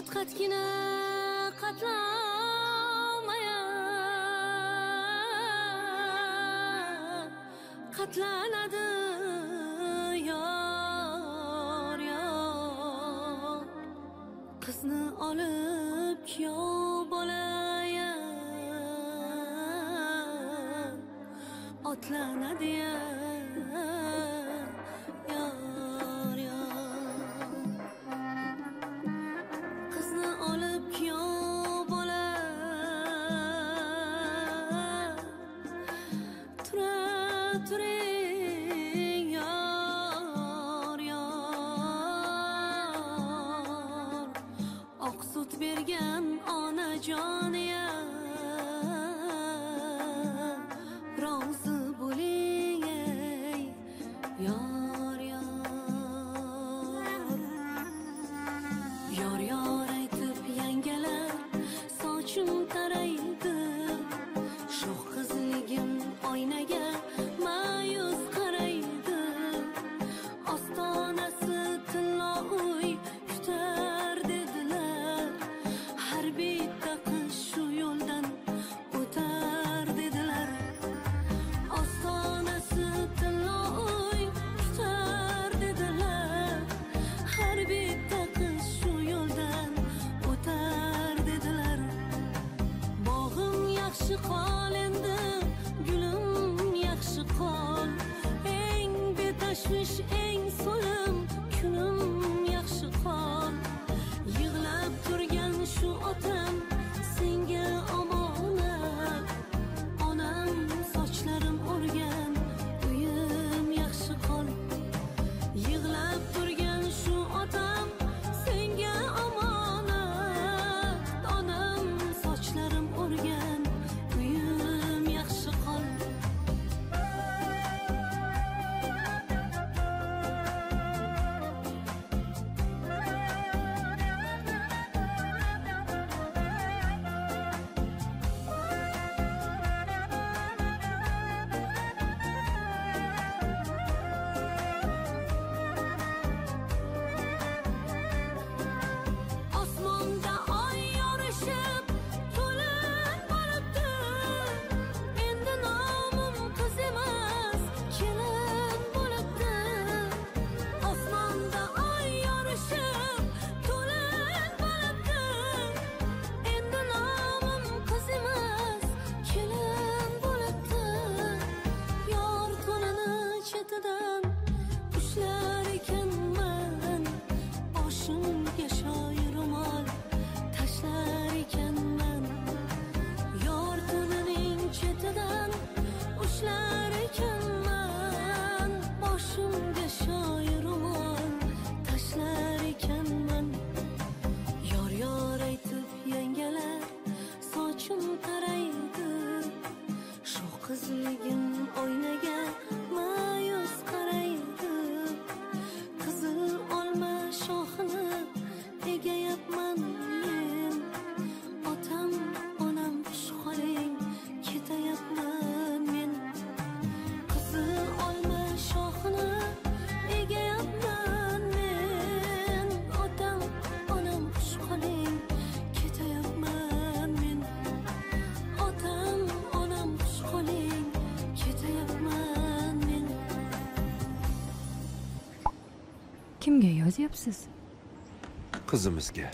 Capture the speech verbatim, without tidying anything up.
qatqatgina qatlamaya qatlanadi yor yor qizni olib kuyov bolaya otlanadi ya bergan onajon ya rozi bo'ling ey yor yor yor yor aytib yangalar sochim taraydi shoh qizligim oynaga ma'yus qaraydi ostonasi tillo uy kutar dedilar har bitta qiz shu yo'ldan o'tar dedilar ostonasi tillo uy kutar dedilar har bitta qiz shu yo'ldan o'tar dedilar bog'im yaxshi qol endi gulim yaxshi qol eng betashvish eng so'lim kunim yaxshi qol yig'lab turgan shu otam senga omonat onam sochlarim o'rgan uyim yaxshi qol yig'lab turgan shu otam senga omonat onam sochlarim o'rgan uyim yaxshi qol osmonda oy yorishib to'lin bo'libdi endi nomim qiz emas kelin bo'libdi osmonda oy yorishib to'lin bo'libdi endi nomim qiz emas kelin bo'libdi yor to'nini chetidan ushlar ekanman boshimga shoir ro'mol tashlar ekanman yor to'nining chetidan ushlar ekanman boshimga shoir ro'mol tashlar ekanman yor yor aytib yangalar sochim taraydi shu qizligim oynaga ma'yus qaraydi qizil olma shoxini egayapman men otam onam xushxoling ketayapman men qizil olma shoxini egayapman men otam onam xushxoling ketayapman men otam onam xushxoling ketayapman men Kimga yozyapsiz? Qizimizga.